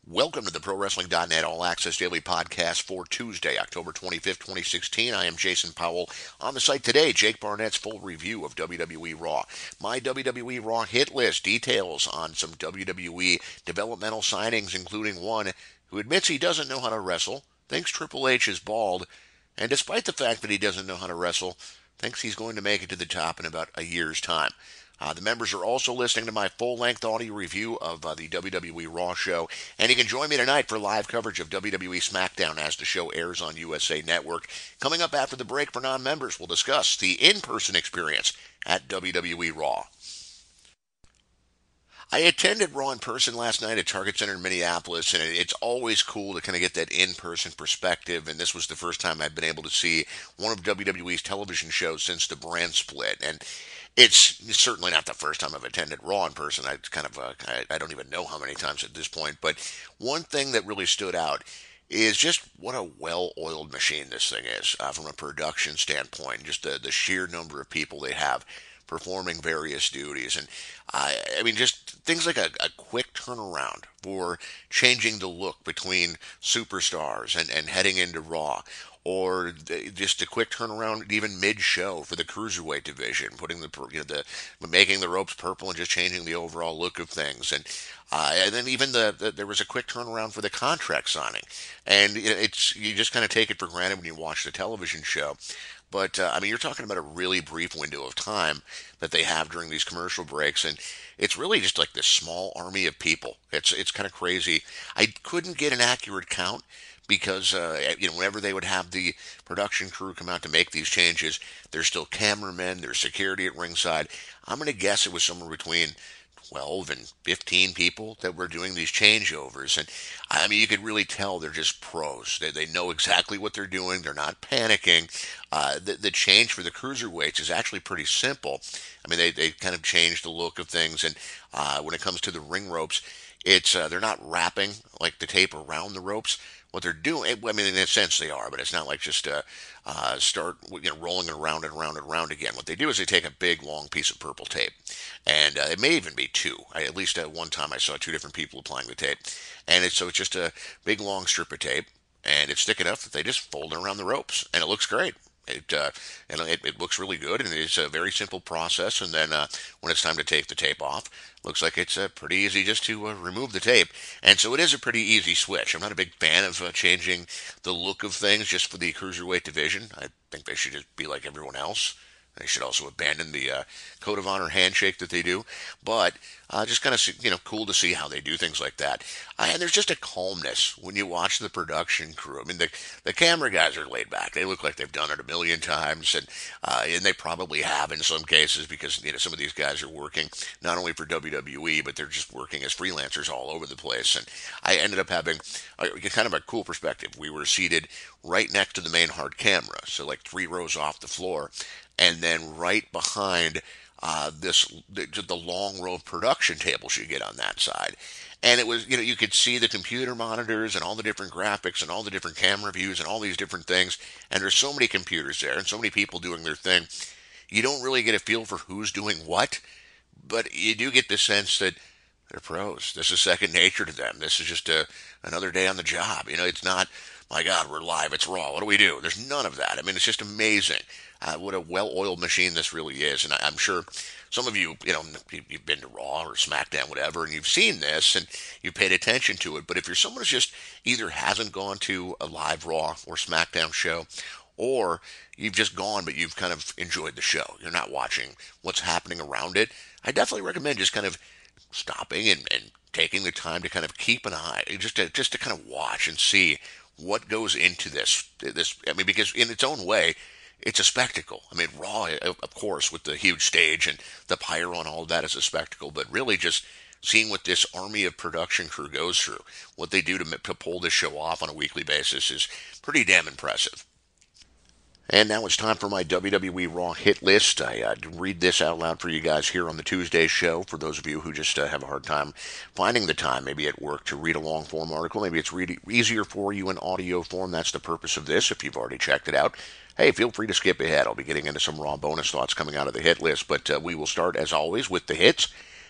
Welcome to the ProWrestling.net All Access Daily Podcast for Tuesday, October 25th, 2016. I am Jason Powell. On the site today, Jake Barnett's full review of WWE Raw. My WWE Raw hit list details on some WWE developmental signings, including one who admits he doesn't know how to wrestle, thinks Triple H is bald, and despite the fact that he doesn't know how to wrestle, thinks he's going to make it to the top in about a year's time. The members are also listening to my full-length audio review of the WWE Raw show, and you can join me tonight for live coverage of WWE SmackDown as the show airs on USA Network. Coming up after the break for non-members, we'll discuss the in-person experience at WWE Raw. I attended Raw in person last night at Target Center in Minneapolis, and it's always cool to kind of get that in-person perspective. And this was the first time I've been able to see one of WWE's television shows since the brand split. And it's certainly not the first time I've attended Raw in person. I don't even know how many times at this point. But one thing that really stood out is just what a well-oiled machine this thing is from a production standpoint. Just the sheer number of people they have performing various duties. And I mean, just things like a quick turnaround for changing the look between superstars and heading into Raw. Or just a quick turnaround, even mid-show for the cruiserweight division, putting the making the ropes purple and just changing the overall look of things, and then even there was a quick turnaround for the contract signing, and it's you just kind of take it for granted when you watch the television show. But I mean, you're talking about a really brief window of time that they have during these commercial breaks, and it's really just like this small army of people. It's kind of crazy. I couldn't get an accurate count because whenever they would have the production crew come out to make these changes, there's still cameramen, there's security at ringside. I'm going to guess it was somewhere between 12 and 15 people that were doing these changeovers. And I mean, you could really tell they're just pros. They know exactly what they're doing. They're not panicking. The change for the cruiserweights is actually pretty simple. I mean, they kind of changed the look of things. And when it comes to the ring ropes, it's they're not wrapping like the tape around the ropes. What they're doing, I mean, in a sense they are, but it's not like just start rolling it around and around and around again. What they do is they take a big long piece of purple tape, and it may even be two. At least at one time I saw two different people applying the tape, and it's just a big long strip of tape, and it's thick enough that they just fold it around the ropes, and it looks great. It looks really good, and it's a very simple process. And then when it's time to take the tape off, looks like it's pretty easy just to remove the tape. And so it is a pretty easy switch. I'm not a big fan of changing the look of things just for the cruiserweight division. I think they should just be like everyone else. They should also abandon the code of honor handshake that they do, but just kind of cool to see how they do things like that. And there's just a calmness when you watch the production crew. I mean, the camera guys are laid back. They look like they've done it a million times, and they probably have in some cases because some of these guys are working not only for WWE, but they're just working as freelancers all over the place. And I ended up having kind of a cool perspective. We were seated right next to the main hard camera, so like 3 rows off the floor, and then right behind the long row of production tables you get on that side. And it was, you could see the computer monitors and all the different graphics and all the different camera views and all these different things. And there's so many computers there and so many people doing their thing. You don't really get a feel for who's doing what, but you do get the sense that they're pros. This is second nature to them. This is just another day on the job. It's not, my God, we're live, it's Raw. What do we do? There's none of that. I mean, it's just amazing what a well-oiled machine this really is. And I'm sure some of you, you've been to Raw or SmackDown, whatever, and you've seen this and you've paid attention to it. But if you're someone who's just either hasn't gone to a live Raw or SmackDown show, or you've just gone but you've kind of enjoyed the show, you're not watching what's happening around it, I definitely recommend just kind of stopping and taking the time to kind of keep an eye, just to kind of watch and see what goes into this. I mean, because in its own way, it's a spectacle. I mean, Raw, of course, with the huge stage and the pyro and all of that is a spectacle, but really just seeing what this army of production crew goes through, what they do to pull this show off on a weekly basis is pretty damn impressive. And now it's time for my WWE Raw hit list. I read this out loud for you guys here on the Tuesday show. For those of you who just have a hard time finding the time, maybe at work, to read a long form article, maybe it's easier for you in audio form. That's the purpose of this. If you've already checked it out, hey, feel free to skip ahead. I'll be getting into some Raw bonus thoughts coming out of the hit list, but we will start, as always, with the hits.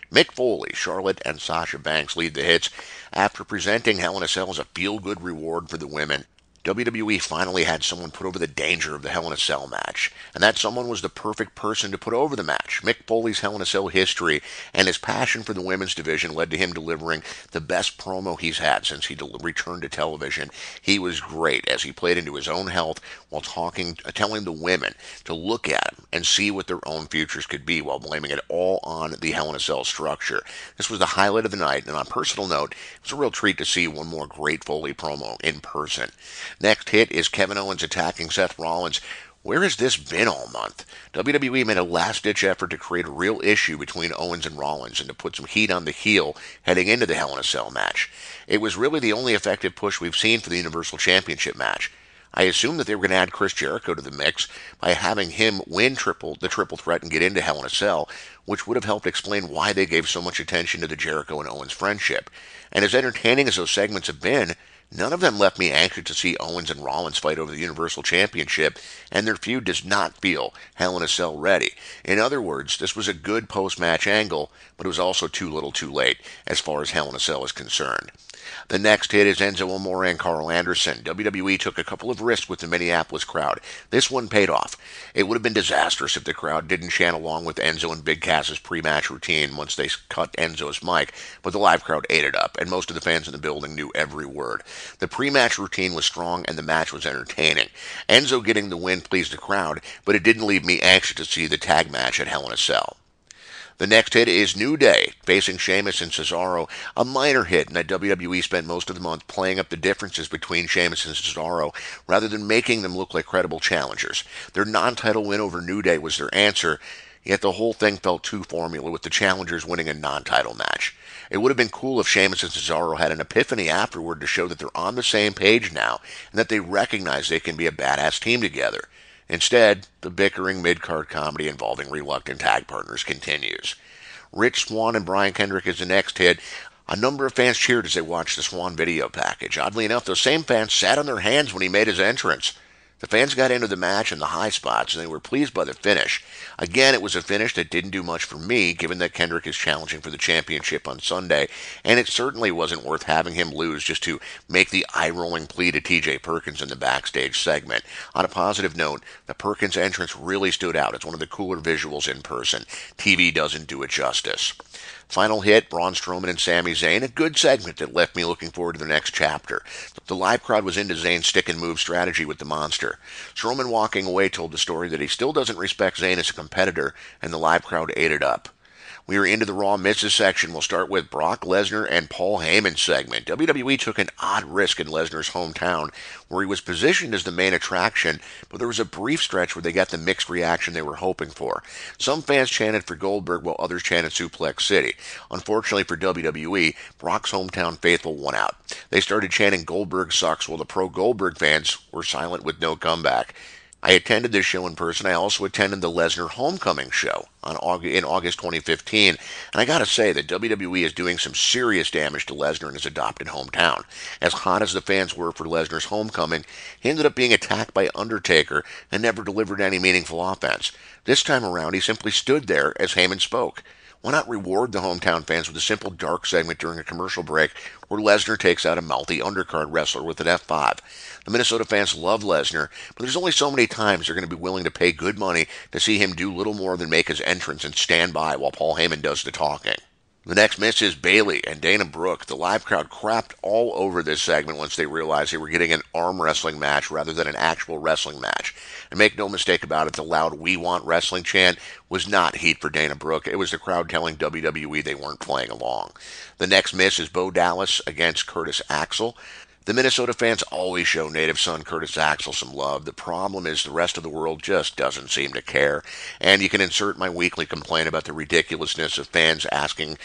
Mick Foley, Charlotte, and Sasha Banks lead the hits after presenting Hell in a Cell as a feel-good reward for the women. WWE finally had someone put over the danger of the Hell in a Cell match, and that someone was the perfect person to put over the match. Mick Foley's Hell in a Cell history and his passion for the women's division led to him delivering the best promo he's had since he returned to television. He was great as he played into his own health while telling the women to look at him and see what their own futures could be while blaming it all on the Hell in a Cell structure. This was the highlight of the night, and on a personal note, it was a real treat to see one more great Foley promo in person. Next hit is Kevin Owens attacking Seth Rollins. Where has this been all month? WWE made a last-ditch effort to create a real issue between Owens and Rollins and to put some heat on the heel heading into the Hell in a Cell match. It was really the only effective push we've seen for the Universal Championship match. I assumed that they were going to add Chris Jericho to the mix by having him win the triple threat and get into Hell in a Cell, which would have helped explain why they gave so much attention to the Jericho and Owens friendship. And as entertaining as those segments have been, none of them left me anxious to see Owens and Rollins fight over the Universal Championship, and their feud does not feel Hell in a Cell ready. In other words, this was a good post-match angle, but it was also too little too late as far as Hell in a Cell is concerned. The next hit is Enzo Amore and Carl Anderson. WWE took a couple of risks with the Minneapolis crowd. This one paid off. It would have been disastrous if the crowd didn't chant along with Enzo and Big Cass's pre-match routine once they cut Enzo's mic, but the live crowd ate it up, and most of the fans in the building knew every word. The pre-match routine was strong, and the match was entertaining. Enzo getting the win pleased the crowd, but it didn't leave me anxious to see the tag match at Hell in a Cell. The next hit is New Day, facing Sheamus and Cesaro, a minor hit in that WWE spent most of the month playing up the differences between Sheamus and Cesaro rather than making them look like credible challengers. Their non-title win over New Day was their answer, yet the whole thing felt too formula with the challengers winning a non-title match. It would have been cool if Sheamus and Cesaro had an epiphany afterward to show that they're on the same page now and that they recognize they can be a badass team together. Instead, the bickering mid-card comedy involving reluctant tag partners continues. Rich Swann and Brian Kendrick is the next hit. A number of fans cheered as they watched the Swann video package. Oddly enough, those same fans sat on their hands when he made his entrance. The fans got into the match in the high spots, and they were pleased by the finish. Again, it was a finish that didn't do much for me, given that Kendrick is challenging for the championship on Sunday, and it certainly wasn't worth having him lose just to make the eye-rolling plea to TJ Perkins in the backstage segment. On a positive note, the Perkins entrance really stood out. It's one of the cooler visuals in person. TV doesn't do it justice. Final hit, Braun Strowman and Sami Zayn, a good segment that left me looking forward to the next chapter. The live crowd was into Zayn's stick-and-move strategy with the monster. Strowman walking away told the story that he still doesn't respect Zayn as a competitor, and the live crowd ate it up. We are into the Raw Misses section. We'll start with Brock Lesnar and Paul Heyman segment. WWE took an odd risk in Lesnar's hometown, where he was positioned as the main attraction, but there was a brief stretch where they got the mixed reaction they were hoping for. Some fans chanted for Goldberg, while others chanted Suplex City. Unfortunately for WWE, Brock's hometown faithful won out. They started chanting Goldberg sucks, while the pro-Goldberg fans were silent with no comeback. I attended this show in person. I also attended the Lesnar Homecoming show in August 2015, and I gotta say that WWE is doing some serious damage to Lesnar in his adopted hometown. As hot as the fans were for Lesnar's Homecoming, he ended up being attacked by Undertaker and never delivered any meaningful offense. This time around, he simply stood there as Heyman spoke. Why not reward the hometown fans with a simple dark segment during a commercial break where Lesnar takes out a mouthy undercard wrestler with an F5? The Minnesota fans love Lesnar, but there's only so many times they're going to be willing to pay good money to see him do little more than make his entrance and stand by while Paul Heyman does the talking. The next miss is Bayley and Dana Brooke. The live crowd crapped all over this segment once they realized they were getting an arm wrestling match rather than an actual wrestling match. And make no mistake about it, the loud "We Want Wrestling" chant was not heat for Dana Brooke. It was the crowd telling WWE they weren't playing along. The next miss is Bo Dallas against Curtis Axel. The Minnesota fans always show native son Curtis Axel some love. The problem is the rest of the world just doesn't seem to care. And you can insert my weekly complaint about the ridiculousness of fans asking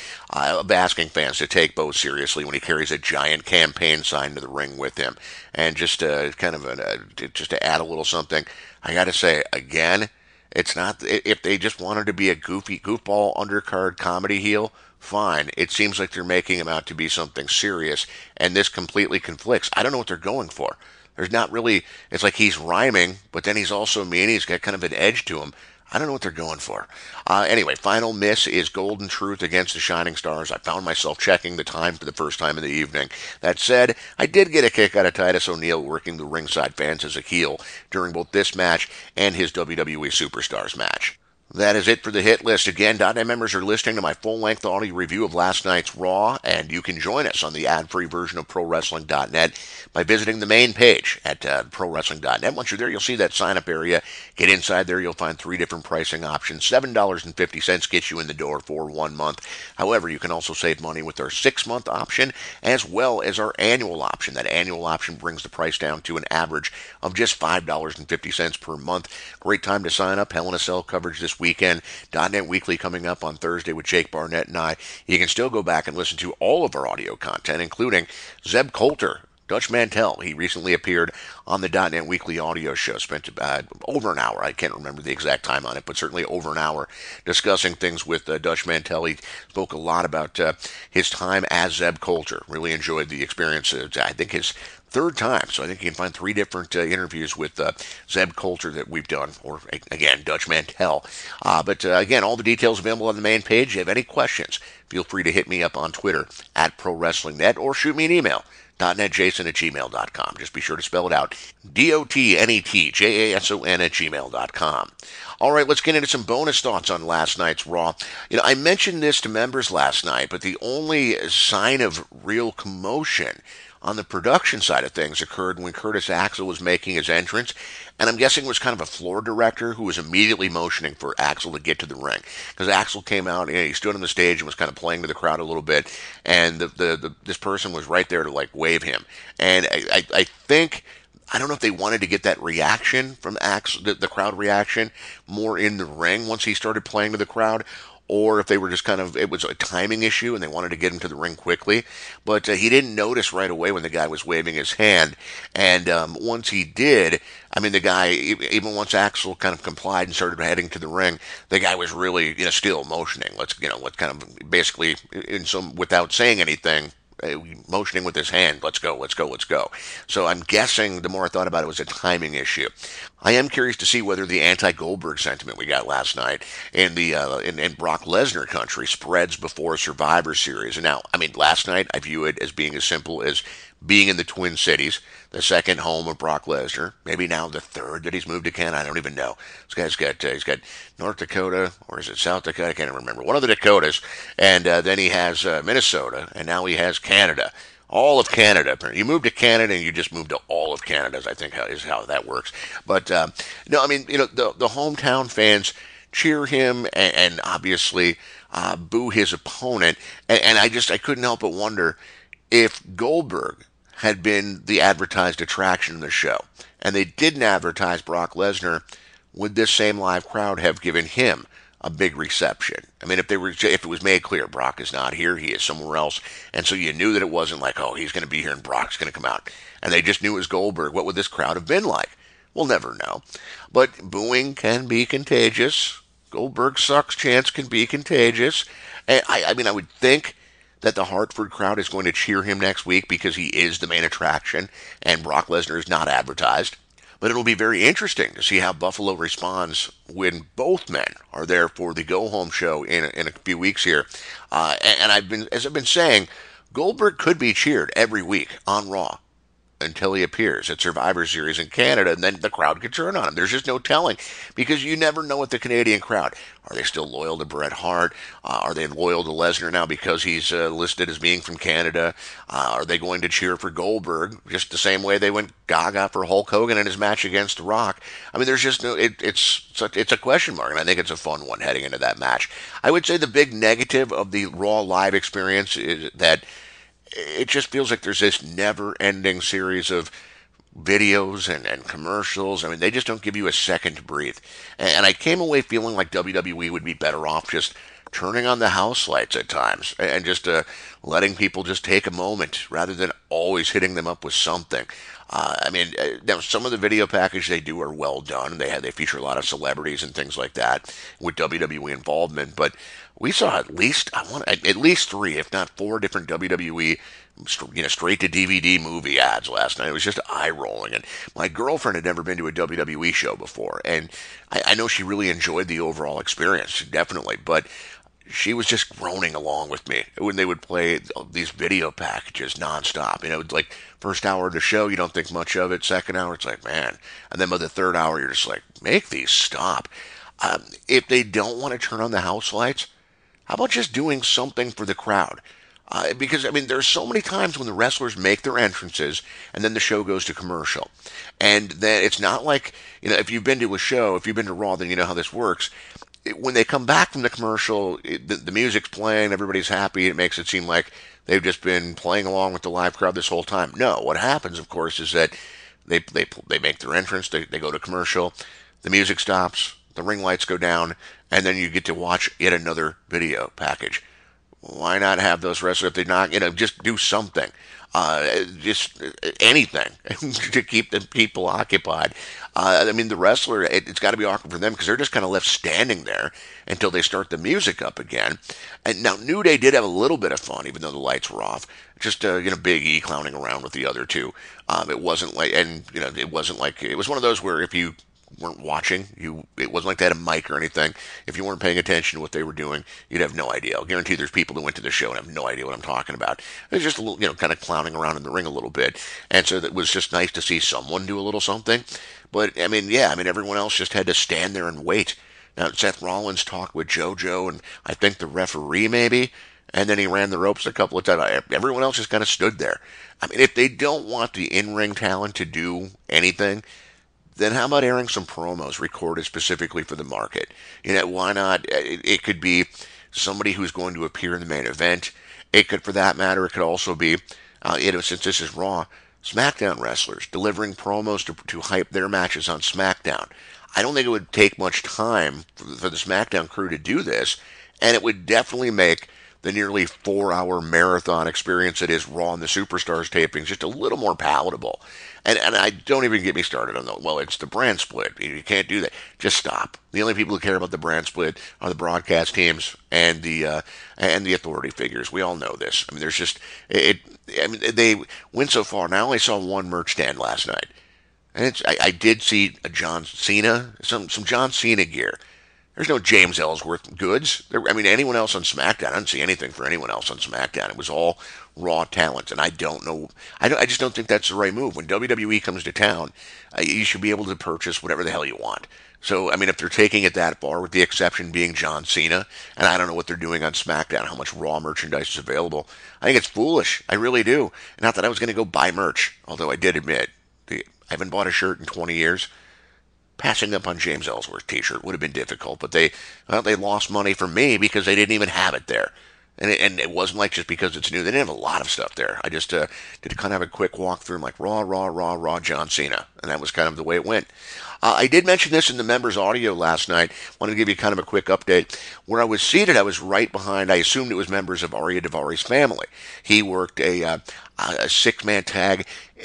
fans to take Bo seriously when he carries a giant campaign sign to the ring with him. And just just to add a little something, I got to say again, it's not if they just wanted to be a goofball undercard comedy heel. Fine. It seems like they're making him out to be something serious, and this completely conflicts. I don't know what they're going for. There's not really, it's like he's rhyming, but then he's also mean. He's got kind of an edge to him. I don't know what they're going for. Anyway, final miss is Golden Truth against the Shining Stars. I found myself checking the time for the first time in the evening. That said, I did get a kick out of Titus O'Neil working the ringside fans as a heel during both this match and his WWE Superstars match. That is it for the hit list. Again, .net members are listening to my full-length audio review of last night's Raw, and you can join us on the ad-free version of ProWrestling.net by visiting the main page at ProWrestling.net. Once you're there, you'll see that sign-up area. Get inside there, you'll find 3 different pricing options. $7.50 gets you in the door for 1 month. However, you can also save money with our 6-month option as well as our annual option. That annual option brings the price down to an average of just $5.50 per month. Great time to sign up. Hell in a Cell coverage this weekend. .net Weekly coming up on Thursday with Jake Barnett and I. You can still go back and listen to all of our audio content, including Zeb Coulter, Dutch Mantel. He recently appeared on the .net Weekly audio show. Spent over an hour. I can't remember the exact time on it, but certainly over an hour discussing things with Dutch Mantel. He spoke a lot about his time as Zeb Coulter. Really enjoyed the experience. I think his 3rd time, so I think you can find 3 different interviews with Zeb Coulter that we've done, or again, Dutch Mantel. But again, all the details available on the main page. If you have any questions, feel free to hit me up on Twitter at ProWrestlingNet or shoot me an email. .netjason@gmail.com. Just be sure to spell it out. DOTNETJASON@gmail.com. All right, let's get into some bonus thoughts on last night's Raw. I mentioned this to members last night, but the only sign of real commotion on the production side of things occurred when Curtis Axel was making his entrance, and I'm guessing it was kind of a floor director who was immediately motioning for Axel to get to the ring, because Axel came out and he stood on the stage and was kind of playing to the crowd a little bit, and this person was right there to like wave him, and I think. I don't know if they wanted to get that reaction from Axel, the crowd reaction, more in the ring once he started playing to the crowd, or if they were just it was a timing issue and they wanted to get him to the ring quickly. But he didn't notice right away when the guy was waving his hand. And once he did, I mean, the guy, even once Axel kind of complied and started heading to the ring, the guy was really, still motioning. Let's kind of basically, without saying anything, motioning with his hand, let's go, let's go, let's go. So I'm guessing the more I thought about it, it was a timing issue. I am curious to see whether the anti-Goldberg sentiment we got last night in the in Brock Lesnar country spreads before Survivor Series. And now, I mean, last night I view it as being as simple as being in the Twin Cities, the second home of Brock Lesnar. Maybe now the 3rd that he's moved to Canada. I don't even know. This guy's got he's got North Dakota, or is it South Dakota? I can't even remember. One of the Dakotas, and then he has Minnesota, and now he has Canada. All of Canada. You moved to Canada and you just moved to all of Canada, I think is how that works. But no, I mean, the hometown fans cheer him and obviously boo his opponent. And I couldn't help but wonder if Goldberg had been the advertised attraction in the show and they didn't advertise Brock Lesnar, would this same live crowd have given him a big reception? I mean, if it was made clear Brock is not here, he is somewhere else, and so you knew that it wasn't like, oh, he's going to be here and Brock's going to come out, and they just knew it was Goldberg, what would this crowd have been like? We'll never know. But booing can be contagious. Goldberg sucks chance can be contagious. And I mean, I would think that the Hartford crowd is going to cheer him next week because he is the main attraction and Brock Lesnar is not advertised. But it'll be very interesting to see how Buffalo responds when both men are there for the go-home show in a few weeks here. And as I've been saying, Goldberg could be cheered every week on Raw until he appears at Survivor Series in Canada, and then the crowd could turn on him. There's just no telling, because you never know with the Canadian crowd. Are they still loyal to Bret Hart? Are they loyal to Lesnar now because he's listed as being from Canada? Are they going to cheer for Goldberg just the same way they went gaga for Hulk Hogan in his match against The Rock? I mean, there's just no. It's a question mark, and I think it's a fun one heading into that match. I would say the big negative of the Raw live experience is that it just feels like there's this never-ending series of videos and commercials. I mean, they just don't give you a second to breathe. And I came away feeling like WWE would be better off just turning on the house lights at times and just letting people just take a moment rather than always hitting them up with something. I mean, now some of the video package they do are well done. They feature a lot of celebrities and things like that with WWE involvement. But we saw at least 3, if not 4, different WWE straight to DVD movie ads last night. It was just eye rolling. And my girlfriend had never been to a WWE show before, and I know she really enjoyed the overall experience, definitely. But she was just groaning along with me when they would play these video packages nonstop. Like first hour of the show, you don't think much of it. Second hour, it's like, man. And then by the third hour, you're just like, make these stop. If they don't want to turn on the house lights, how about just doing something for the crowd? Because, there's so many times when the wrestlers make their entrances and then the show goes to commercial. And then it's not like, if you've been to a show, if you've been to Raw, then you know how this works. When they come back from the commercial, the music's playing, everybody's happy. It makes it seem like they've just been playing along with the live crowd this whole time. No, what happens, of course, is that they make their entrance, they go to commercial, the music stops, the ring lights go down, and then you get to watch yet another video package. Why not have those wrestlers, if they're not, just do something. Just anything to keep the people occupied. The wrestler, it's got to be awkward for them because they're just kind of left standing there until they start the music up again. And now New Day did have a little bit of fun, even though the lights were off. Just Big E clowning around with the other two. It wasn't like, it was one of those where if you weren't watching, it wasn't like they had a mic or anything. If you weren't paying attention to what they were doing, you'd have no idea. I'll guarantee there's people who went to the show and have no idea what I'm talking about. It was just a little, kind of clowning around in the ring a little bit. And so it was just nice to see someone do a little something. But, everyone else just had to stand there and wait. Now, Seth Rollins talked with JoJo and I think the referee maybe, and then he ran the ropes a couple of times. Everyone else just kind of stood there. If they don't want the in-ring talent to do anything, then how about airing some promos recorded specifically for the market? Why not? It could be somebody who's going to appear in the main event. It could, for that matter, it could also be, since this is Raw, SmackDown wrestlers delivering promos to hype their matches on SmackDown. I don't think it would take much time for the SmackDown crew to do this, and it would definitely make the nearly 4-hour marathon experience that is Raw and the Superstars tapings just a little more palatable. And I don't even get me started on it's the brand split. You can't do that. Just stop. The only people who care about the brand split are the broadcast teams and the authority figures. We all know this. There's just they went so far. Now I only saw one merch stand last night, and I did see a John Cena, some John Cena gear. There's no James Ellsworth goods. Anyone else on SmackDown, I didn't see anything for anyone else on SmackDown. It was all Raw talent, and I don't know. I just don't think that's the right move. When WWE comes to town, you should be able to purchase whatever the hell you want. So, if they're taking it that far, with the exception being John Cena, and I don't know what they're doing on SmackDown, how much Raw merchandise is available, I think it's foolish. I really do. Not that I was going to go buy merch, although I did admit, I haven't bought a shirt in 20 years. Passing up on James Ellsworth's t-shirt would have been difficult, but they lost money from me because they didn't even have it there. And it wasn't like just because it's new. They didn't have a lot of stuff there. I just did kind of have a quick walkthrough. I'm like, raw, John Cena. And that was kind of the way it went. I did mention this in the members' audio last night. Wanted to give you kind of a quick update. Where I was seated, I was right behind, I assumed it was members of Arya Daivari family. He worked a 6-man tag.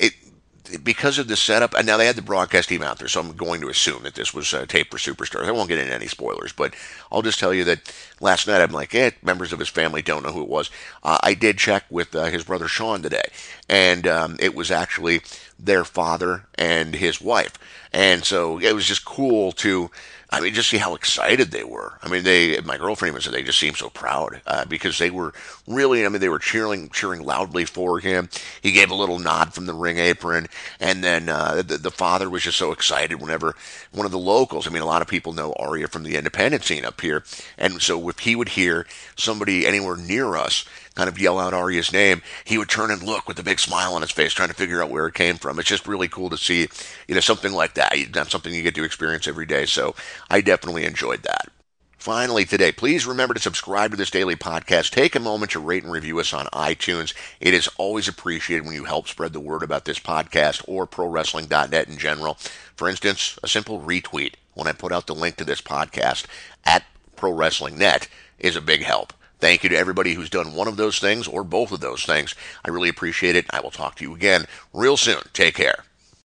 Because of the setup, and now they had the broadcast team out there, so I'm going to assume that this was taped for Superstars. I won't get into any spoilers, but I'll just tell you that last night I'm like, members of his family don't know who it was. I did check with his brother Sean today, and it was actually their father and his wife. And so it was just cool to, just see how excited they were. My girlfriend even said they just seemed so proud because they were really, they were cheering loudly for him. He gave a little nod from the ring apron, and then the father was just so excited whenever one of the locals. A lot of people know Arya from the independent scene up here, and so if he would hear somebody anywhere near us kind of yell out Arya's name, he would turn and look with a big smile on his face, trying to figure out where it came from. It's just really cool to see, something like that. That's something you get to experience every day. So I definitely enjoyed that. Finally today, please remember to subscribe to this daily podcast. Take a moment to rate and review us on iTunes. It is always appreciated when you help spread the word about this podcast or ProWrestling.net in general. For instance, a simple retweet when I put out the link to this podcast at ProWrestlingNet is a big help. Thank you to everybody who's done one of those things or both of those things. I really appreciate it. I will talk to you again real soon. Take care.